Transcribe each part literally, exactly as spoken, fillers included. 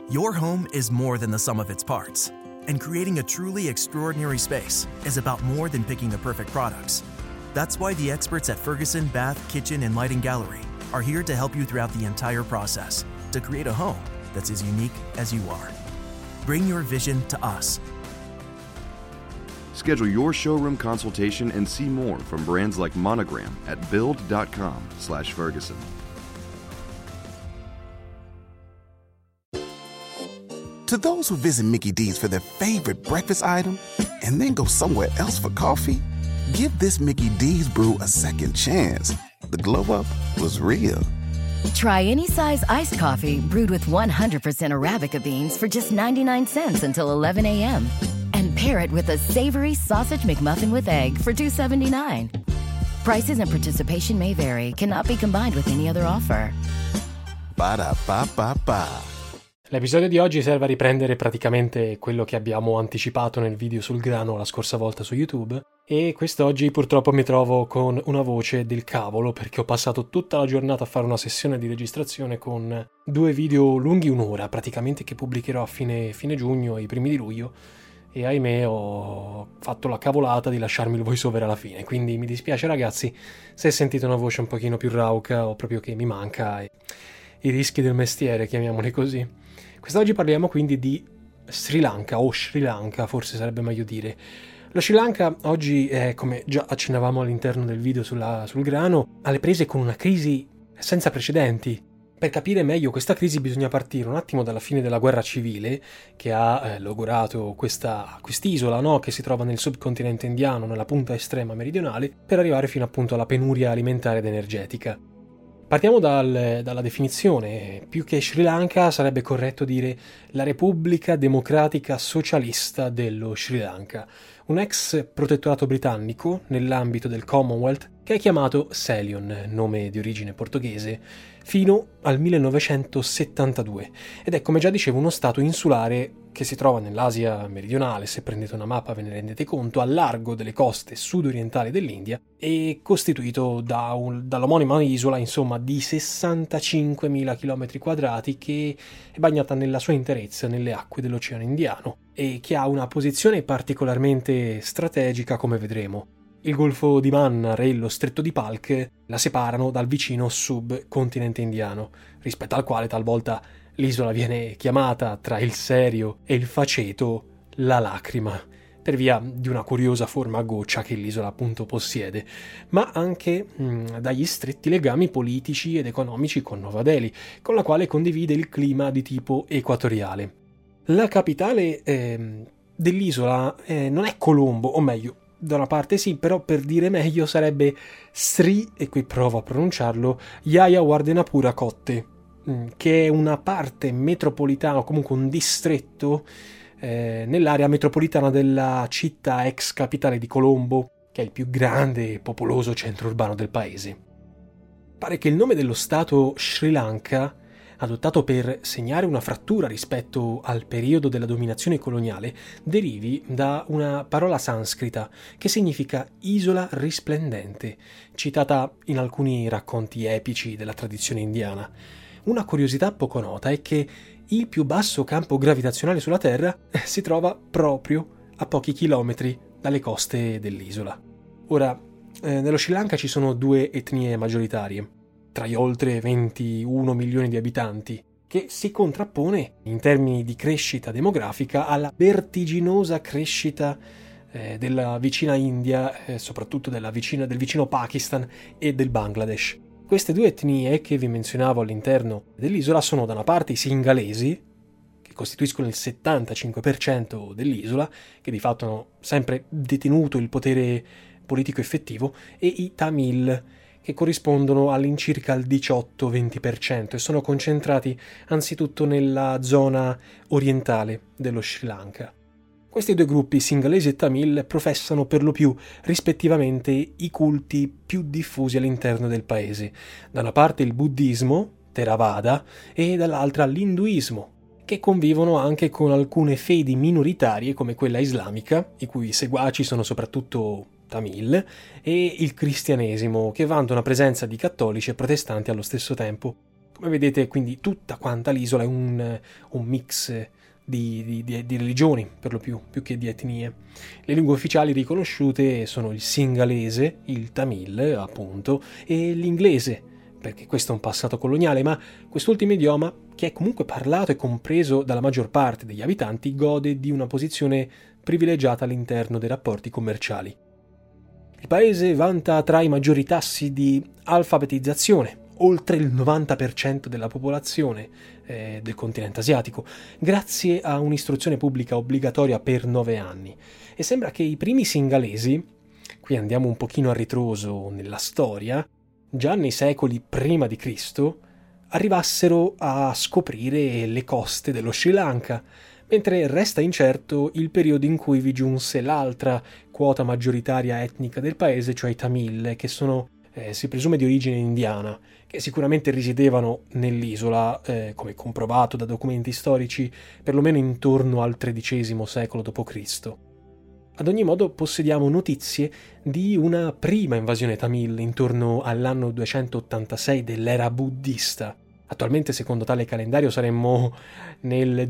Your home is more than the sum of its parts, and creating a truly extraordinary space is about more than picking the perfect products. That's why the experts at Ferguson Bath, Kitchen, and Lighting Gallery are here to help you throughout the entire process to create a home that's as unique as you are. Bring your vision to us. Schedule your showroom consultation and see more from brands like Monogram at build.com slash Ferguson. To those who visit Mickey D's for their favorite breakfast item and then go somewhere else for coffee, give this Mickey D's brew a second chance. The glow up was real. Try any size iced coffee brewed with one hundred percent Arabica beans for just ninety-nine cents until eleven a.m. And pair it with a savory sausage McMuffin with egg for two seventy-nine. Prices and participation may vary. Cannot be combined with any other offer. Ba-da-ba-ba-ba. L'episodio di oggi serve a riprendere praticamente quello che abbiamo anticipato nel video sul grano la scorsa volta su YouTube, e quest'oggi purtroppo mi trovo con una voce del cavolo perché ho passato tutta la giornata a fare una sessione di registrazione con due video lunghi un'ora praticamente che pubblicherò a fine, fine giugno e i primi di luglio, e ahimè ho fatto la cavolata di lasciarmi il voiceover alla fine, quindi mi dispiace ragazzi se sentite una voce un pochino più rauca o proprio che mi manca e i rischi del mestiere, chiamiamoli così. Quest'oggi parliamo quindi di Sri Lanka, o Sri Lanka forse sarebbe meglio dire. Lo Sri Lanka oggi è, come già accennavamo all'interno del video sulla, sul grano, alle prese con una crisi senza precedenti. Per capire meglio questa crisi bisogna partire un attimo dalla fine della guerra civile che ha eh, logorato questa quest'isola, no? Che si trova nel subcontinente indiano, nella punta estrema meridionale, per arrivare fino appunto alla penuria alimentare ed energetica. Partiamo dal, dalla definizione. Più che Sri Lanka sarebbe corretto dire la Repubblica Democratica Socialista dello Sri Lanka, un ex protettorato britannico nell'ambito del Commonwealth che è chiamato Ceylon, nome di origine portoghese, fino al millenovecentosettantadue, ed è, come già dicevo, uno stato insulare che si trova nell'Asia meridionale, se prendete una mappa ve ne rendete conto, al largo delle coste sud-orientali dell'India, e costituito da un, dall'omonima isola, insomma, di sessantacinquemila chilometri quadrati, che è bagnata nella sua interezza nelle acque dell'Oceano Indiano e che ha una posizione particolarmente strategica, come vedremo. Il Golfo di Mannar e lo Stretto di Palk la separano dal vicino subcontinente indiano, rispetto al quale talvolta l'isola viene chiamata, tra il serio e il faceto, la lacrima, per via di una curiosa forma a goccia che l'isola appunto possiede, ma anche mh, dagli stretti legami politici ed economici con Nuova Delhi, con la quale condivide il clima di tipo equatoriale. La capitale eh, dell'isola eh, non è Colombo, o meglio, da una parte sì, però per dire meglio sarebbe Sri, e qui provo a pronunciarlo, Jayawardenepura Kotte, che è una parte metropolitana, o comunque un distretto eh, nell'area metropolitana della città ex capitale di Colombo, che è il più grande e popoloso centro urbano del paese. Pare che il nome dello stato Sri Lanka, adottato per segnare una frattura rispetto al periodo della dominazione coloniale, derivi da una parola sanscrita che significa isola risplendente, citata in alcuni racconti epici della tradizione indiana. Una curiosità poco nota è che il più basso campo gravitazionale sulla Terra si trova proprio a pochi chilometri dalle coste dell'isola. Ora, eh, nello Sri Lanka ci sono due etnie maggioritarie, tra gli oltre ventuno milioni di abitanti, che si contrappone in termini di crescita demografica alla vertiginosa crescita eh, della vicina India, eh, soprattutto della vicina, del vicino Pakistan e del Bangladesh. Queste due etnie che vi menzionavo all'interno dell'isola sono da una parte i singalesi, che costituiscono il settantacinque per cento dell'isola, che di fatto hanno sempre detenuto il potere politico effettivo, e i Tamil, che corrispondono all'incirca al diciotto venti per cento e sono concentrati anzitutto nella zona orientale dello Sri Lanka. Questi due gruppi, singalesi e tamil, professano per lo più rispettivamente i culti più diffusi all'interno del paese. Da una parte il buddismo, Theravada, e dall'altra l'induismo, che convivono anche con alcune fedi minoritarie come quella islamica, i cui seguaci sono soprattutto tamil, e il cristianesimo, che vanta una presenza di cattolici e protestanti allo stesso tempo. Come vedete, quindi tutta quanta l'isola è un, un mix di, di, di, di religioni, per lo più, più che di etnie. Le lingue ufficiali riconosciute sono il singalese, il tamil, appunto, e l'inglese, perché questo è un passato coloniale, ma quest'ultimo idioma, che è comunque parlato e compreso dalla maggior parte degli abitanti, gode di una posizione privilegiata all'interno dei rapporti commerciali. Il paese vanta tra i maggiori tassi di alfabetizzazione, oltre il novanta per cento della popolazione eh, del continente asiatico, grazie a un'istruzione pubblica obbligatoria per nove anni. E sembra che i primi singalesi, qui andiamo un pochino a ritroso nella storia, già nei secoli prima di Cristo, arrivassero a scoprire le coste dello Sri Lanka, mentre resta incerto il periodo in cui vi giunse l'altra quota maggioritaria etnica del paese, cioè i Tamil, che sono, eh, si presume, di origine indiana, che sicuramente risiedevano nell'isola, eh, come comprovato da documenti storici, perlomeno intorno al tredicesimo secolo dopo Cristo. Ad ogni modo possediamo notizie di una prima invasione Tamil intorno all'anno duecentottantasei dell'era buddista. Attualmente, secondo tale calendario, saremmo nel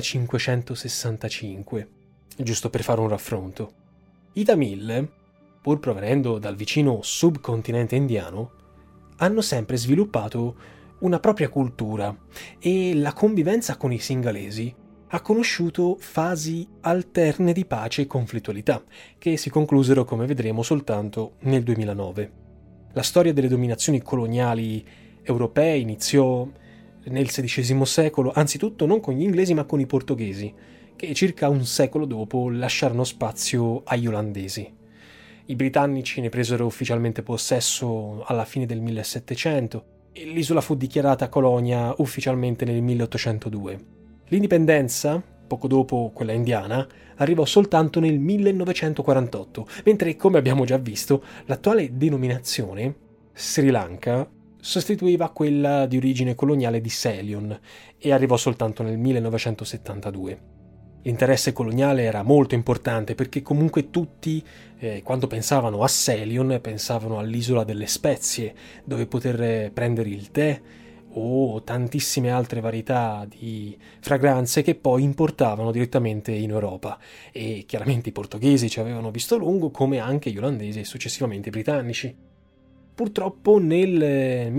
duemilacinquecentosessantacinque, giusto per fare un raffronto. I Tamil, pur provenendo dal vicino subcontinente indiano, hanno sempre sviluppato una propria cultura e la convivenza con i singalesi ha conosciuto fasi alterne di pace e conflittualità, che si conclusero, come vedremo, soltanto nel duemilanove. La storia delle dominazioni coloniali europee iniziò nel sedicesimo secolo, anzitutto non con gli inglesi ma con i portoghesi, che circa un secolo dopo lasciarono spazio agli olandesi. I britannici ne presero ufficialmente possesso alla fine del millesettecento e l'isola fu dichiarata colonia ufficialmente nel milleottocentodue. L'indipendenza, poco dopo quella indiana, arrivò soltanto nel millenovecentoquarantotto, mentre, come abbiamo già visto, l'attuale denominazione, Sri Lanka, sostituiva quella di origine coloniale di Ceylon e arrivò soltanto nel millenovecentosettantadue. L'interesse coloniale era molto importante perché comunque tutti, eh, quando pensavano a Ceylon, pensavano all'isola delle spezie, dove poter prendere il tè o tantissime altre varietà di fragranze che poi importavano direttamente in Europa. E chiaramente i portoghesi ci avevano visto lungo, come anche gli olandesi e successivamente i britannici. Purtroppo nel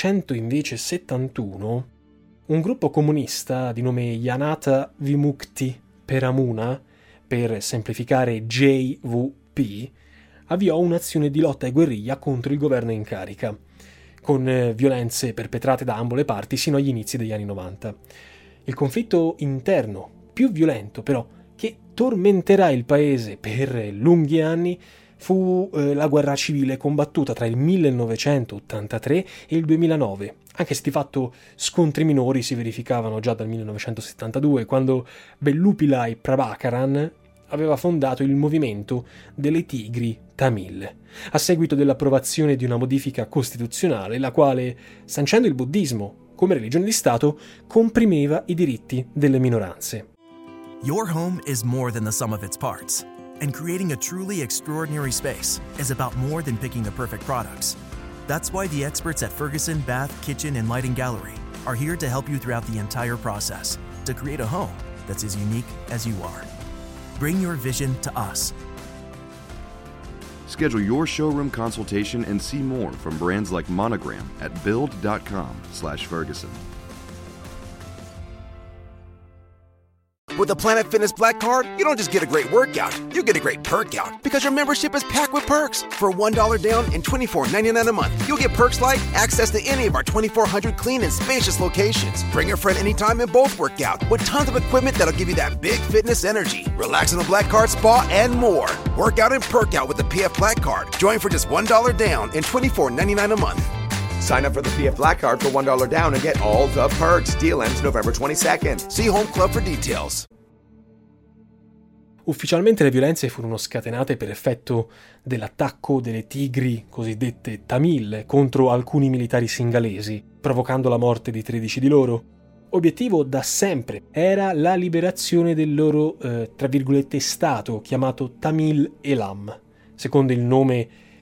millenovecentosettantuno un gruppo comunista di nome Janata Vimukti Peramuna, per semplificare J V P, avviò un'azione di lotta e guerriglia contro il governo in carica, con violenze perpetrate da ambo le parti sino agli inizi degli anni novanta. Il conflitto interno più violento, però, che tormenterà il paese per lunghi anni fu eh, la guerra civile combattuta tra il millenovecentottantatré e il duemilanove, anche se di fatto scontri minori si verificavano già dal millenovecentosettantadue, quando Bellupillai Prabhakaran aveva fondato il movimento delle Tigri Tamil, a seguito dell'approvazione di una modifica costituzionale, la quale, sancendo il buddismo come religione di Stato, comprimeva i diritti delle minoranze. Your home is more than the sum of its parts, and creating a truly extraordinary space is about more than picking the perfect products. That's why the experts at Ferguson Bath, Kitchen, and Lighting Gallery are here to help you throughout the entire process to create a home that's as unique as you are. Bring your vision to us. Schedule your showroom consultation and see more from brands like Monogram at build.com slash Ferguson. With the Planet Fitness Black Card, you don't just get a great workout, you get a great perk out because your membership is packed with perks. For one dollar down and twenty-four ninety-nine a month, you'll get perks like access to any of our twenty-four hundred clean and spacious locations. Bring a friend anytime and both work out with tons of equipment that'll give you that big fitness energy. Relax in the Black Card spa and more. Work out and perk out with the P F Black Card. Join for just one dollar down and twenty-four ninety-nine a month. Sign up for the P F Black Card for one dollar down and get all the perks. Deal ends November twenty-second. See Home Club for details. Ufficialmente le violenze furono scatenate per effetto dell'attacco delle tigri cosiddette Tamil contro alcuni militari singalesi, provocando la morte di tredici di loro. Obiettivo da sempre era la liberazione del loro, eh, tra virgolette, stato chiamato Tamil Eelam, secondo il nome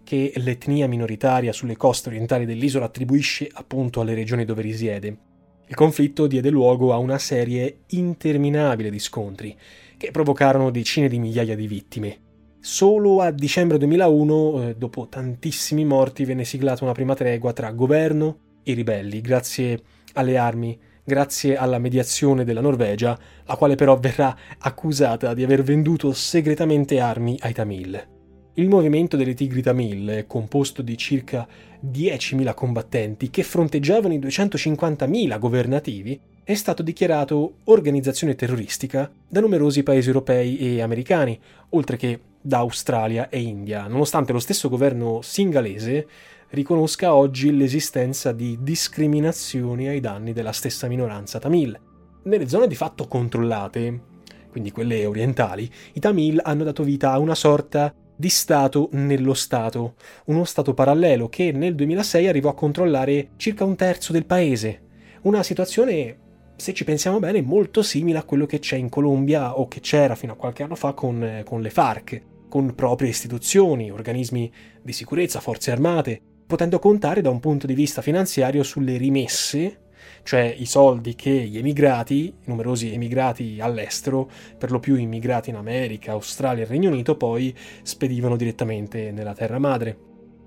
che l'etnia minoritaria sulle coste orientali dell'isola attribuisce appunto alle regioni dove risiede. Il conflitto diede luogo a una serie interminabile di scontri che provocarono decine di migliaia di vittime. Solo a dicembre duemilauno, eh, dopo tantissimi morti, venne siglata una prima tregua tra governo e ribelli, grazie alle armi, grazie alla mediazione della Norvegia, la quale però verrà accusata di aver venduto segretamente armi ai Tamil. Il movimento delle Tigri Tamil è composto di circa diecimila combattenti che fronteggiavano i duecentocinquantamila governativi. È stato dichiarato organizzazione terroristica da numerosi paesi europei e americani, oltre che da Australia e India, nonostante lo stesso governo singalese riconosca oggi l'esistenza di discriminazioni ai danni della stessa minoranza Tamil. Nelle zone di fatto controllate, quindi quelle orientali, i Tamil hanno dato vita a una sorta di Stato nello Stato, uno Stato parallelo che nel duemilasei arrivò a controllare circa un terzo del paese. Una situazione, se ci pensiamo bene, molto simile a quello che c'è in Colombia o che c'era fino a qualche anno fa con, con le FARC, con proprie istituzioni, organismi di sicurezza, forze armate, potendo contare da un punto di vista finanziario sulle rimesse, cioè i soldi che gli emigrati, numerosi emigrati all'estero, per lo più immigrati in America, Australia e Regno Unito, poi spedivano direttamente nella terra madre.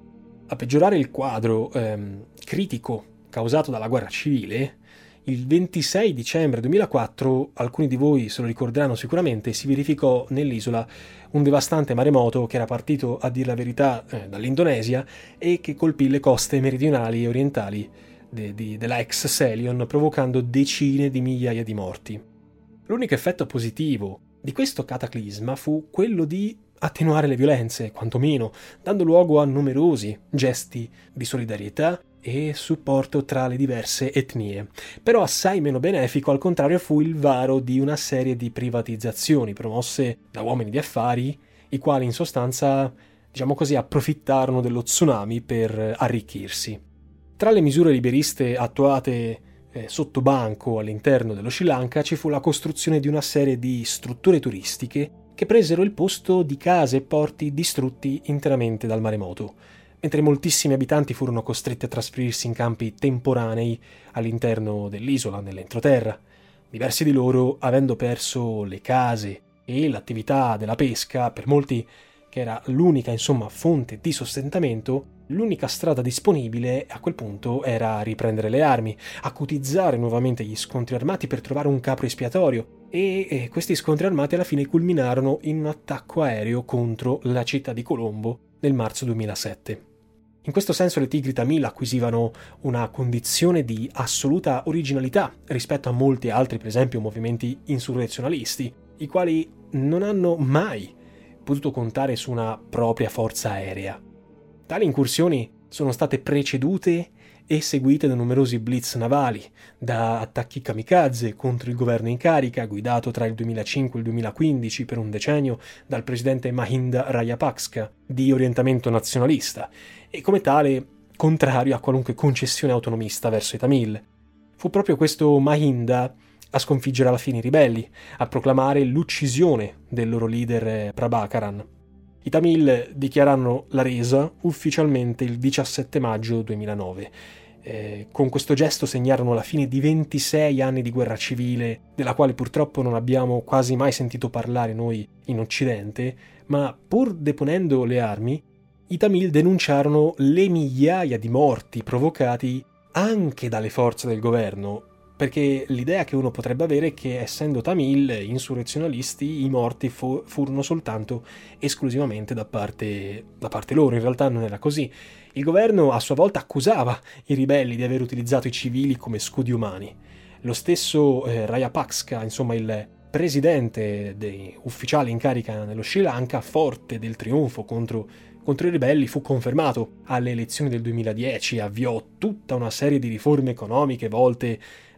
A peggiorare il quadro ehm, critico causato dalla guerra civile, il ventisei dicembre duemilaquattro, alcuni di voi se lo ricorderanno sicuramente, si verificò nell'isola un devastante maremoto che era partito, a dir la verità, eh, dall'Indonesia e che colpì le coste meridionali e orientali de, de, della ex Celion, provocando decine di migliaia di morti. L'unico effetto positivo di questo cataclisma fu quello di attenuare le violenze, quantomeno, dando luogo a numerosi gesti di solidarietà e supporto tra le diverse etnie. Però assai meno benefico, al contrario, fu il varo di una serie di privatizzazioni promosse da uomini di affari, i quali in sostanza, diciamo così, approfittarono dello tsunami per arricchirsi. Tra le misure liberiste attuate eh, sotto banco all'interno dello Sri Lanka ci fu la costruzione di una serie di strutture turistiche che presero il posto di case e porti distrutti interamente dal maremoto, mentre moltissimi abitanti furono costretti a trasferirsi in campi temporanei all'interno dell'isola, nell'entroterra. Diversi di loro, avendo perso le case e l'attività della pesca, per molti che era l'unica, insomma, fonte di sostentamento, l'unica strada disponibile a quel punto era riprendere le armi, acutizzare nuovamente gli scontri armati per trovare un capro espiatorio, e, e questi scontri armati alla fine culminarono in un attacco aereo contro la città di Colombo nel marzo duemilasette. In questo senso le Tigri Tamil acquisivano una condizione di assoluta originalità rispetto a molti altri, per esempio, movimenti insurrezionalisti, i quali non hanno mai potuto contare su una propria forza aerea. Tali incursioni sono state precedute e seguite da numerosi blitz navali, da attacchi kamikaze contro il governo in carica, guidato tra il duemilacinque e il duemilaquindici per un decennio dal presidente Mahinda Rajapaksa, di orientamento nazionalista, e come tale contrario a qualunque concessione autonomista verso i Tamil. Fu proprio questo Mahinda a sconfiggere alla fine i ribelli, a proclamare l'uccisione del loro leader Prabhakaran. I Tamil dichiararono la resa ufficialmente il diciassette maggio duemilanove. Eh, con questo gesto segnarono la fine di ventisei anni di guerra civile, della quale purtroppo non abbiamo quasi mai sentito parlare noi in Occidente, ma pur deponendo le armi, i Tamil denunciarono le migliaia di morti provocati anche dalle forze del governo, perché l'idea che uno potrebbe avere è che, essendo Tamil insurrezionalisti, i morti fu- furono soltanto esclusivamente da parte, da parte loro. In realtà non era così. Il governo a sua volta accusava i ribelli di aver utilizzato i civili come scudi umani. Lo stesso eh, Rajapaksa, insomma il presidente dei ufficiali in carica nello Sri Lanka, forte del trionfo contro, contro i ribelli, fu confermato alle elezioni del duemiladieci, avviò tutta una serie di riforme economiche volte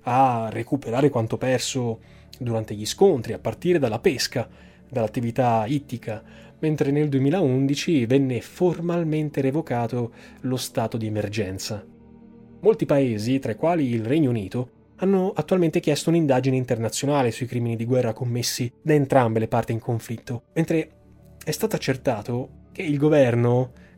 a recuperare quanto perso durante gli scontri, a partire dalla pesca, dall'attività ittica, mentre nel duemilaundici venne formalmente revocato lo stato di emergenza. Molti paesi, tra i quali il Regno Unito, hanno attualmente chiesto un'indagine internazionale sui crimini di guerra commessi da entrambe le parti in conflitto, mentre è stato accertato che il governo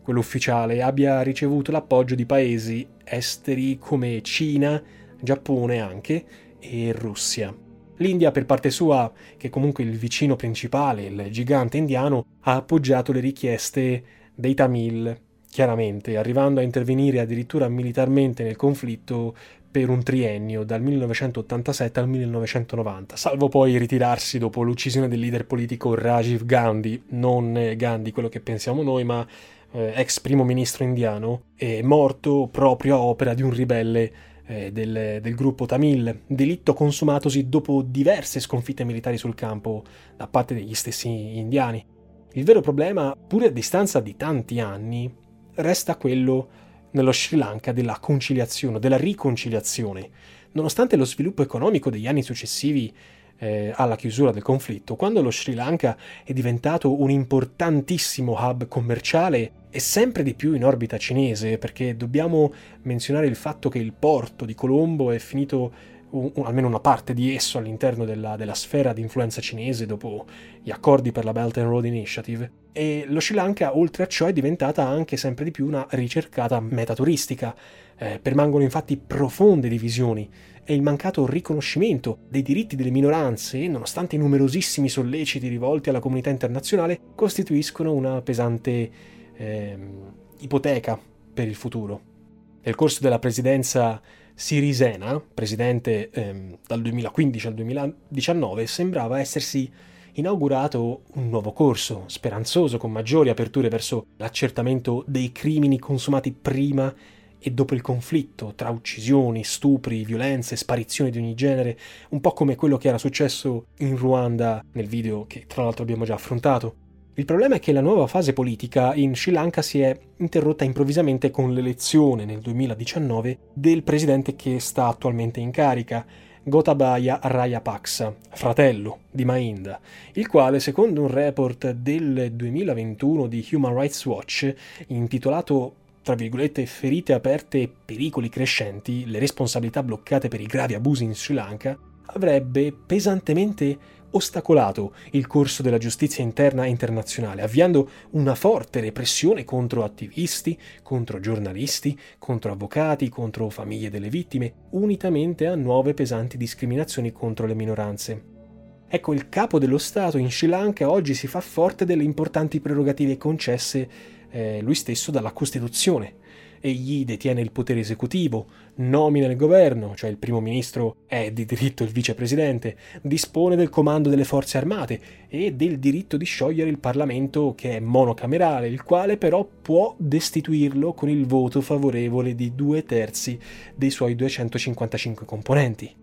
quello ufficiale, abbia ricevuto l'appoggio di paesi esteri come Cina, Giappone anche, e Russia. L'India, per parte sua, che comunque è il vicino principale, il gigante indiano, ha appoggiato le richieste dei Tamil, chiaramente, arrivando a intervenire addirittura militarmente nel conflitto per un triennio, dal millenovecentottantasette al millenovecentonovanta, salvo poi ritirarsi dopo l'uccisione del leader politico Rajiv Gandhi, non Gandhi quello che pensiamo noi, ma eh, ex primo ministro indiano, è morto proprio a opera di un ribelle eh, del, del gruppo Tamil, delitto consumatosi dopo diverse sconfitte militari sul campo da parte degli stessi indiani. Il vero problema, pure a distanza di tanti anni, resta quello nello Sri Lanka della conciliazione, della riconciliazione. Nonostante lo sviluppo economico degli anni successivi eh, alla chiusura del conflitto, quando lo Sri Lanka è diventato un importantissimo hub commerciale e sempre di più in orbita cinese, perché dobbiamo menzionare il fatto che il porto di Colombo è finito, un, un, almeno una parte di esso, all'interno della, della sfera di influenza cinese dopo gli accordi per la Belt and Road Initiative, e lo Sri Lanka oltre a ciò è diventata anche sempre di più una ricercata meta turistica. Eh, permangono infatti profonde divisioni e il mancato riconoscimento dei diritti delle minoranze, nonostante i numerosissimi solleciti rivolti alla comunità internazionale, costituiscono una pesante eh, ipoteca per il futuro. Nel corso della presidenza Sirisena, presidente ehm, dal duemilaquindici al duemiladiciannove, sembrava essersi inaugurato un nuovo corso, speranzoso, con maggiori aperture verso l'accertamento dei crimini consumati prima e dopo il conflitto, tra uccisioni, stupri, violenze, sparizioni di ogni genere, un po' come quello che era successo in Ruanda nel video che tra l'altro abbiamo già affrontato. Il problema è che la nuova fase politica in Sri Lanka si è interrotta improvvisamente con l'elezione nel duemiladiciannove del presidente che sta attualmente in carica, Gotabaya Rajapaksa, fratello di Mahinda, il quale, secondo un report del duemilaventuno di Human Rights Watch, intitolato tra virgolette ferite aperte e pericoli crescenti, le responsabilità bloccate per i gravi abusi in Sri Lanka, avrebbe pesantemente ostacolato il corso della giustizia interna e internazionale, avviando una forte repressione contro attivisti, contro giornalisti, contro avvocati, contro famiglie delle vittime, unitamente a nuove pesanti discriminazioni contro le minoranze. Ecco, il capo dello Stato in Sri Lanka oggi si fa forte delle importanti prerogative concesse eh, lui stesso dalla Costituzione. Egli detiene il potere esecutivo, nomina il governo, cioè il primo ministro è di diritto il vicepresidente, dispone del comando delle forze armate e del diritto di sciogliere il Parlamento, che è monocamerale, il quale però può destituirlo con il voto favorevole di due terzi dei suoi duecentocinquantacinque componenti.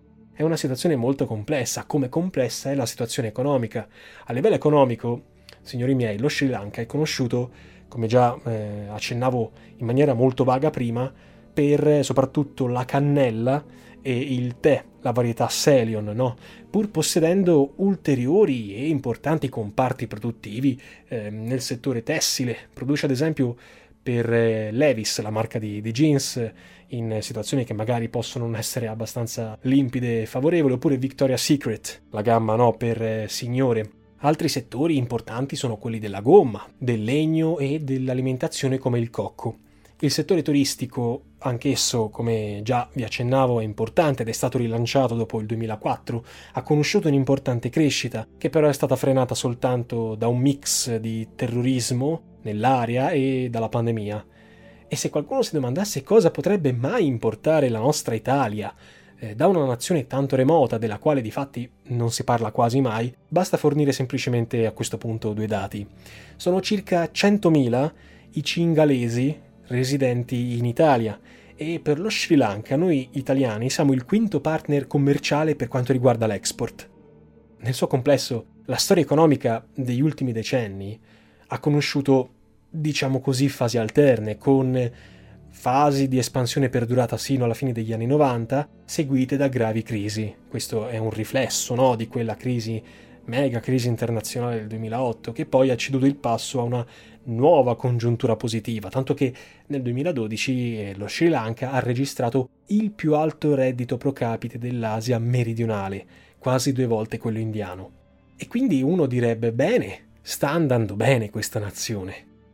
È una situazione molto complessa, come complessa è la situazione economica. A livello economico, signori miei, lo Sri Lanka è conosciuto, come già eh, accennavo in maniera molto vaga prima, per eh, soprattutto la cannella e il tè, la varietà Ceylon, no? Pur possedendo ulteriori e importanti comparti produttivi eh, nel settore tessile. Produce ad esempio per eh, Levi's, la marca di, di jeans, in situazioni che magari possono non essere abbastanza limpide e favorevoli, oppure Victoria's Secret, la gamma no, per eh, signore. Altri settori importanti sono quelli della gomma, del legno e dell'alimentazione come il cocco. Il settore turistico, anch'esso, come già vi accennavo, è importante ed è stato rilanciato dopo il duemilaquattro, ha conosciuto un'importante crescita, che però è stata frenata soltanto da un mix di terrorismo nell'area e dalla pandemia. E se qualcuno si domandasse cosa potrebbe mai importare la nostra Italia da una nazione tanto remota, della quale di fatti non si parla quasi mai, basta fornire semplicemente a questo punto due dati. Sono circa centomila i cingalesi residenti in Italia e per lo Sri Lanka noi italiani siamo il quinto partner commerciale per quanto riguarda l'export. Nel suo complesso, la storia economica degli ultimi decenni ha conosciuto, diciamo così, fasi alterne, con fasi di espansione perdurata sino alla fine degli anni novanta, seguite da gravi crisi. Questo è un riflesso, no, di quella crisi, mega crisi internazionale del duemilaotto, che poi ha ceduto il passo a una nuova congiuntura positiva, tanto che nel duemiladodici lo Sri Lanka ha registrato il più alto reddito pro capite dell'Asia meridionale, quasi due volte quello indiano. E quindi uno direbbe, bene, sta andando bene questa nazione.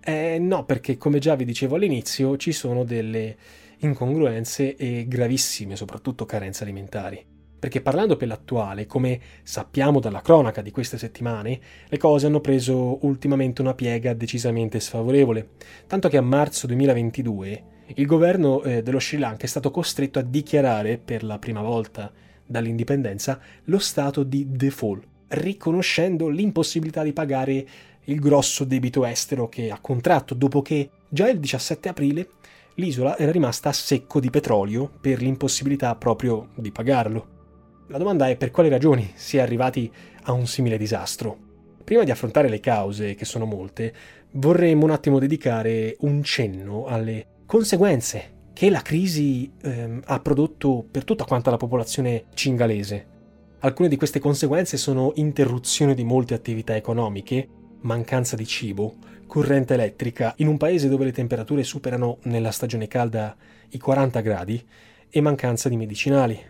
Eh, no, perché come già vi dicevo all'inizio ci sono delle incongruenze e gravissime, soprattutto carenze alimentari. Perché parlando per l'attuale, come sappiamo dalla cronaca di queste settimane, le cose hanno preso ultimamente una piega decisamente sfavorevole, tanto che a marzo duemilaventidue il governo eh, dello Sri Lanka è stato costretto a dichiarare per la prima volta dall'indipendenza lo stato di default, riconoscendo l'impossibilità di pagare il grosso debito estero che ha contratto dopo che già il diciassette aprile l'isola era rimasta a secco di petrolio per l'impossibilità proprio di pagarlo. La domanda è per quali ragioni si è arrivati a un simile disastro. Prima di affrontare le cause, che sono molte, vorremmo un attimo dedicare un cenno alle conseguenze che la crisi ehm, ha prodotto per tutta quanta la popolazione cingalese. Alcune di queste conseguenze sono interruzione di molte attività economiche, mancanza di cibo, corrente elettrica in un paese dove le temperature superano nella stagione calda i quaranta gradi e mancanza di medicinali.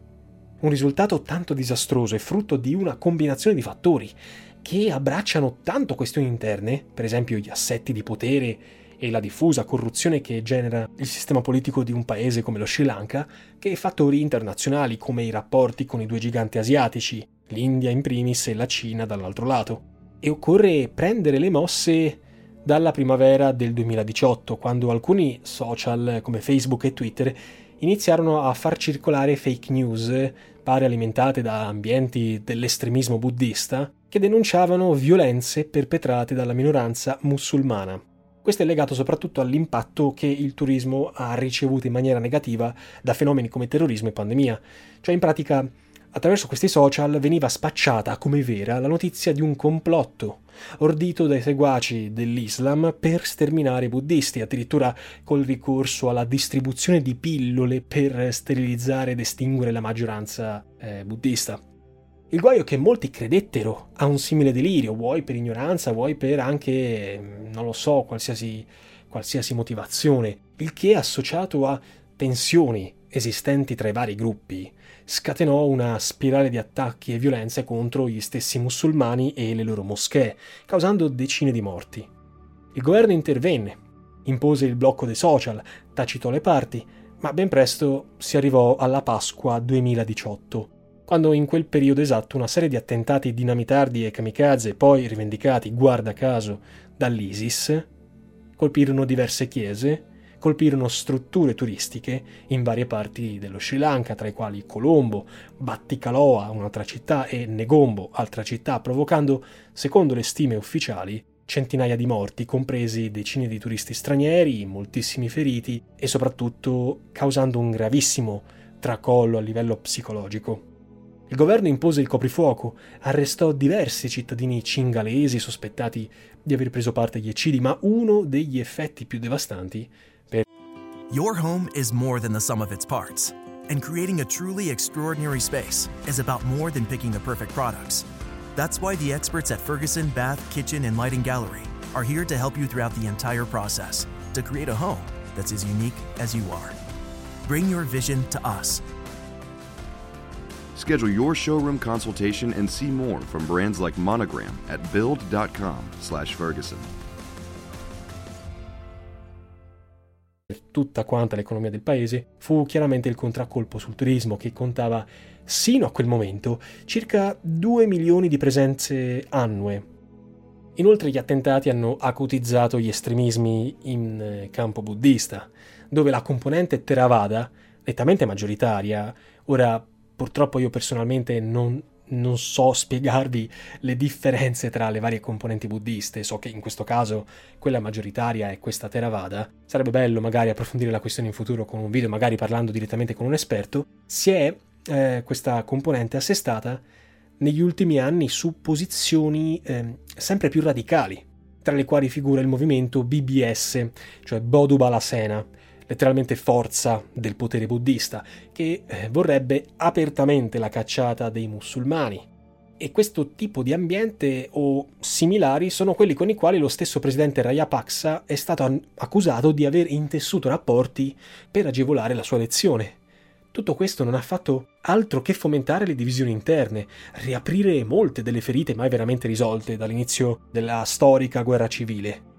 Un risultato tanto disastroso è frutto di una combinazione di fattori che abbracciano tanto questioni interne, per esempio gli assetti di potere e la diffusa corruzione che genera il sistema politico di un paese come lo Sri Lanka, che fattori internazionali come i rapporti con i due giganti asiatici, l'India in primis e la Cina dall'altro lato. E occorre prendere le mosse dalla primavera del duemiladiciotto, quando alcuni social come Facebook e Twitter iniziarono a far circolare fake news, pare alimentate da ambienti dell'estremismo buddista, che denunciavano violenze perpetrate dalla minoranza musulmana. Questo è legato soprattutto all'impatto che il turismo ha ricevuto in maniera negativa da fenomeni come terrorismo e pandemia. Cioè, in pratica, attraverso questi social veniva spacciata come vera la notizia di un complotto ordito dai seguaci dell'Islam per sterminare i buddisti, addirittura col ricorso alla distribuzione di pillole per sterilizzare ed estinguere la maggioranza eh, buddista. Il guaio è che molti credettero a un simile delirio, vuoi per ignoranza, vuoi per anche, non lo so, qualsiasi, qualsiasi motivazione, il che, associato a tensioni esistenti tra i vari gruppi, scatenò una spirale di attacchi e violenze contro gli stessi musulmani e le loro moschee, causando decine di morti. Il governo intervenne, impose il blocco dei social, tacitò le parti, ma ben presto si arrivò alla Pasqua duemiladiciotto, quando in quel periodo esatto una serie di attentati dinamitardi e kamikaze, poi rivendicati, guarda caso, dall'ISIS, colpirono diverse chiese, colpirono strutture turistiche in varie parti dello Sri Lanka, tra i quali Colombo, Batticaloa, un'altra città, e Negombo, altra città, provocando, secondo le stime ufficiali, centinaia di morti, compresi decine di turisti stranieri, moltissimi feriti e soprattutto causando un gravissimo tracollo a livello psicologico. Il governo impose il coprifuoco, arrestò diversi cittadini cingalesi sospettati di aver preso parte agli eccidi, ma uno degli effetti più devastanti per Your home is more than the sum of its parts, and creating a truly extraordinary space is about more than picking the perfect products. That's why the experts at Ferguson Bath, Kitchen, and Lighting Gallery are here to help you throughout the entire process to create a home that's as unique as you are. Bring your vision to us. Schedule your showroom consultation and see more from brands like Monogram at build.com slash Ferguson. Per tutta quanta l'economia del paese fu chiaramente il contraccolpo sul turismo, che contava sino a quel momento circa due milioni di presenze annue. Inoltre gli attentati hanno acutizzato gli estremismi in campo buddista, dove la componente Theravada, nettamente maggioritaria, ora purtroppo io personalmente non, non so spiegarvi le differenze tra le varie componenti buddiste, so che in questo caso quella maggioritaria è questa Theravada, sarebbe bello magari approfondire la questione in futuro con un video, magari parlando direttamente con un esperto. Si è eh, questa componente assestata negli ultimi anni su posizioni eh, sempre più radicali, tra le quali figura il movimento B B S, cioè Bodhu Bala Sena, letteralmente forza del potere buddista, che eh, vorrebbe apertamente la cacciata dei musulmani. E questo tipo di ambiente o similari sono quelli con i quali lo stesso presidente Rajapaksa è stato an- accusato di aver intessuto rapporti per agevolare la sua elezione. Tutto questo non ha fatto altro che fomentare le divisioni interne, riaprire molte delle ferite mai veramente risolte dall'inizio della storica guerra civile.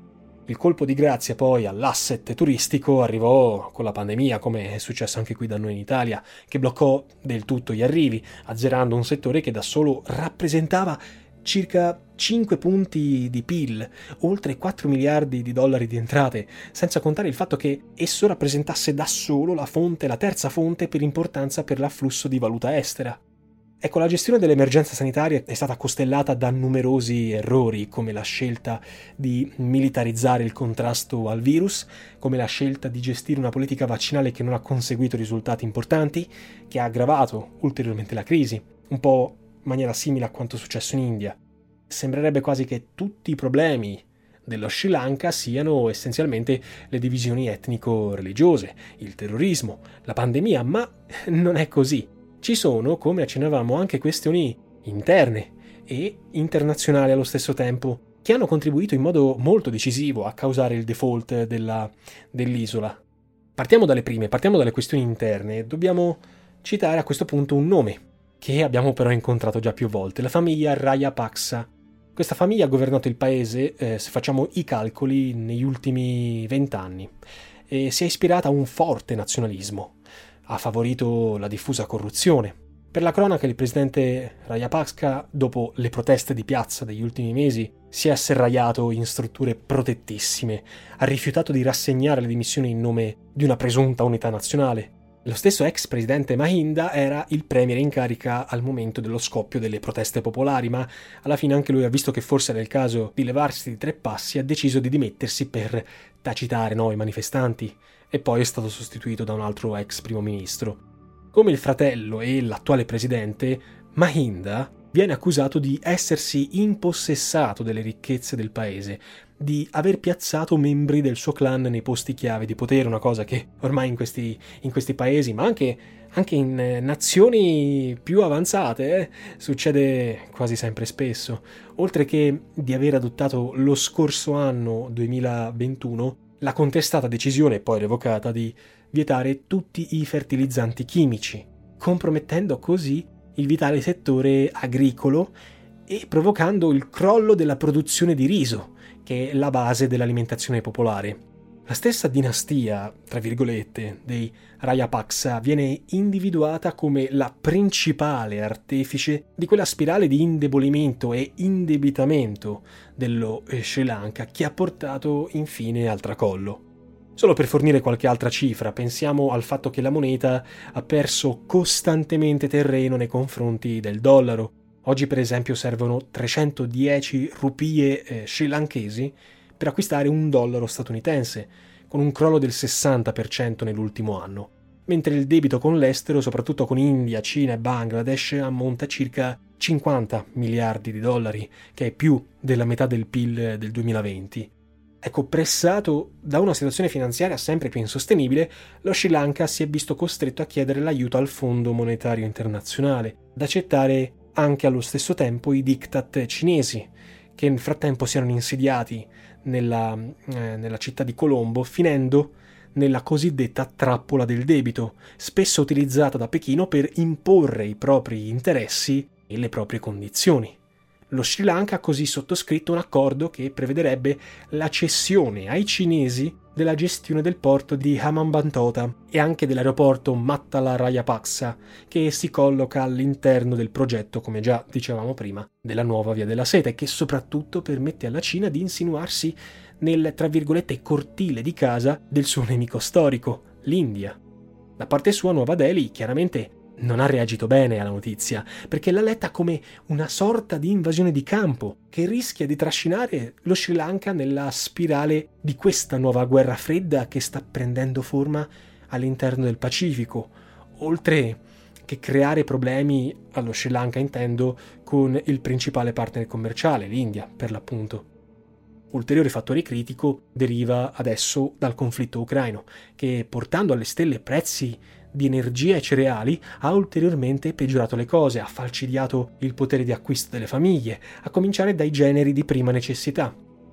Il colpo di grazia poi all'asset turistico arrivò con la pandemia, come è successo anche qui da noi in Italia, che bloccò del tutto gli arrivi, azzerando un settore che da solo rappresentava circa cinque punti di P I L, oltre quattro miliardi di dollari di entrate, senza contare il fatto che esso rappresentasse da solo la fonte, la terza fonte per importanza per l'afflusso di valuta estera. Ecco, la gestione dell'emergenza sanitaria è stata costellata da numerosi errori, come la scelta di militarizzare il contrasto al virus, come la scelta di gestire una politica vaccinale che non ha conseguito risultati importanti, che ha aggravato ulteriormente la crisi, un po' in maniera simile a quanto successo in India. Sembrerebbe quasi che tutti i problemi dello Sri Lanka siano essenzialmente le divisioni etnico-religiose, il terrorismo, la pandemia, ma non è così. Ci sono, come accennavamo, anche questioni interne e internazionali allo stesso tempo, che hanno contribuito in modo molto decisivo a causare il default della, dell'isola. Partiamo dalle prime, partiamo dalle questioni interne. Dobbiamo citare a questo punto un nome, che abbiamo però incontrato già più volte, la famiglia Rajapaksa. Questa famiglia ha governato il paese, eh, se facciamo i calcoli, negli ultimi vent'anni e si è ispirata a un forte nazionalismo. Ha favorito la diffusa corruzione. Per la cronaca, il presidente Rajapaksa, dopo le proteste di piazza degli ultimi mesi, si è asserragliato in strutture protettissime, ha rifiutato di rassegnare le dimissioni in nome di una presunta unità nazionale. Lo stesso ex presidente Mahinda era il premier in carica al momento dello scoppio delle proteste popolari, ma alla fine anche lui ha visto che forse era il caso di levarsi di tre passi e ha deciso di dimettersi per tacitare no, i manifestanti, e poi è stato sostituito da un altro ex primo ministro. Come il fratello e l'attuale presidente, Mahinda viene accusato di essersi impossessato delle ricchezze del paese, di aver piazzato membri del suo clan nei posti chiave di potere, una cosa che ormai in questi, in questi paesi, ma anche, anche in eh, nazioni più avanzate, eh, succede quasi sempre spesso. Oltre che di aver adottato lo scorso anno duemilaventuno la contestata decisione, poi revocata, di vietare tutti i fertilizzanti chimici, compromettendo così il vitale settore agricolo e provocando il crollo della produzione di riso, che è la base dell'alimentazione popolare. La stessa dinastia, tra virgolette, dei Rajapaksa viene individuata come la principale artefice di quella spirale di indebolimento e indebitamento dello Sri Lanka che ha portato infine al tracollo. Solo per fornire qualche altra cifra, pensiamo al fatto che la moneta ha perso costantemente terreno nei confronti del dollaro. Oggi per esempio servono trecentodieci rupie eh, srilankesi per acquistare un dollaro statunitense, con un crollo del sessanta per cento nell'ultimo anno, mentre il debito con l'estero, soprattutto con India, Cina e Bangladesh, ammonta a circa cinquanta miliardi di dollari, che è più della metà del P I L del duemilaventi. Ecco, pressato da una situazione finanziaria sempre più insostenibile, lo Sri Lanka si è visto costretto a chiedere l'aiuto al Fondo Monetario Internazionale, ad accettare anche allo stesso tempo i diktat cinesi, che nel frattempo si erano insediati nella, eh, nella città di Colombo, finendo nella cosiddetta trappola del debito, spesso utilizzata da Pechino per imporre i propri interessi e le proprie condizioni. Lo Sri Lanka ha così sottoscritto un accordo che prevederebbe la cessione ai cinesi della gestione del porto di Hambantota e anche dell'aeroporto Mattala Rajapaksa, che si colloca all'interno del progetto, come già dicevamo prima, della nuova Via della Seta, e che soprattutto permette alla Cina di insinuarsi nel, tra virgolette, cortile di casa del suo nemico storico, l'India. Da parte sua, Nuova Delhi chiaramente non ha reagito bene alla notizia, perché l'ha letta come una sorta di invasione di campo che rischia di trascinare lo Sri Lanka nella spirale di questa nuova guerra fredda che sta prendendo forma all'interno del Pacifico, oltre che creare problemi allo Sri Lanka, intendo, con il principale partner commerciale, l'India, per l'appunto. Ulteriore fattore critico deriva adesso dal conflitto ucraino, che portando alle stelle prezzi di energia e cereali ha ulteriormente peggiorato le cose, ha falcidiato il potere di acquisto delle famiglie, a cominciare dai generi di prima necessità.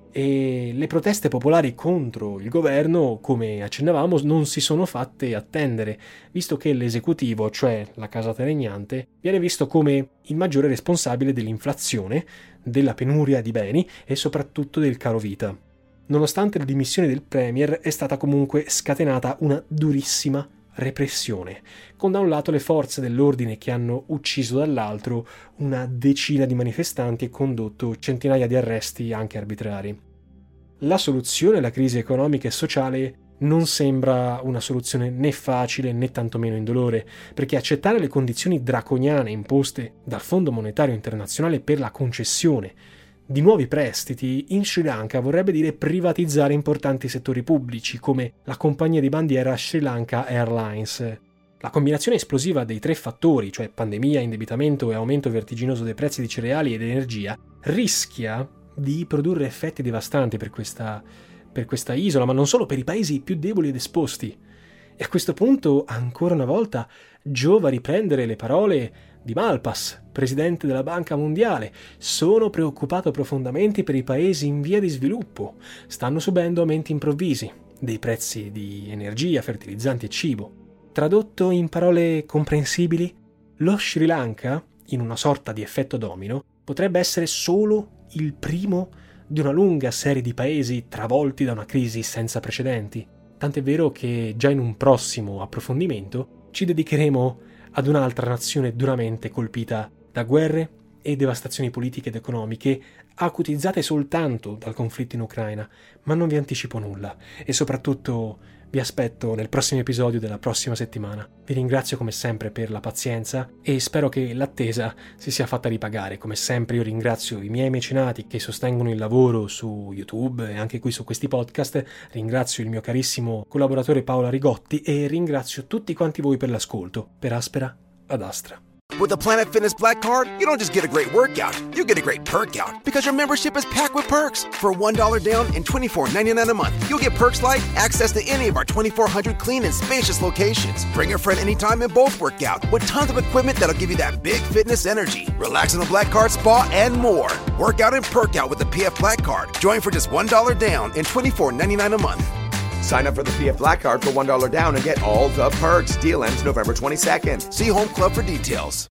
E le proteste popolari contro il governo, come accennavamo, non si sono fatte attendere, visto che l'esecutivo, cioè la casata regnante, viene visto come il maggiore responsabile dell'inflazione, della penuria di beni e soprattutto del caro vita. Nonostante le dimissioni del premier, è stata comunque scatenata una durissima repressione, con da un lato le forze dell'ordine che hanno ucciso dall'altro una decina di manifestanti e condotto centinaia di arresti anche arbitrari. La soluzione alla crisi economica e sociale non sembra una soluzione né facile né tantomeno indolore, perché accettare le condizioni draconiane imposte dal Fondo Monetario Internazionale per la concessione di nuovi prestiti in Sri Lanka vorrebbe dire privatizzare importanti settori pubblici come la compagnia di bandiera Sri Lanka Airlines. La combinazione esplosiva dei tre fattori, cioè pandemia, indebitamento e aumento vertiginoso dei prezzi di cereali ed energia, rischia di produrre effetti devastanti per questa, per questa isola, ma non solo, per i paesi più deboli ed esposti. E a questo punto, ancora una volta, giova riprendere le parole di Malpass, presidente della Banca Mondiale. Sono preoccupato profondamente per i paesi in via di sviluppo. Stanno subendo aumenti improvvisi dei prezzi di energia, fertilizzanti e cibo. Tradotto in parole comprensibili, lo Sri Lanka, in una sorta di effetto domino, potrebbe essere solo il primo di una lunga serie di paesi travolti da una crisi senza precedenti. Tant'è vero che già in un prossimo approfondimento ci dedicheremo ad un'altra nazione duramente colpita da guerre e devastazioni politiche ed economiche acutizzate soltanto dal conflitto in Ucraina, ma non vi anticipo nulla e soprattutto vi aspetto nel prossimo episodio della prossima settimana. Vi ringrazio come sempre per la pazienza e spero che l'attesa si sia fatta ripagare. Come sempre io ringrazio i miei mecenati che sostengono il lavoro su YouTube e anche qui su questi podcast, ringrazio il mio carissimo collaboratore Paolo Rigotti e ringrazio tutti quanti voi per l'ascolto. Per Aspera ad Astra. With the Planet Fitness Black Card, you don't just get a great workout, you get a great perk out because your membership is packed with perks. For one dollar down and twenty-four ninety-nine a month, you'll get perks like access to any of our twenty-four hundred clean and spacious locations. Bring a friend anytime and both work out with tons of equipment that'll give you that big fitness energy. Relax in the Black Card spa and more. Work out and perk out with the P F Black Card. Join for just one dollar down and twenty-four ninety-nine a month. Sign up for the P F Black Card for one dollar down and get all the perks. Deal ends November twenty-second. See Home Club for details.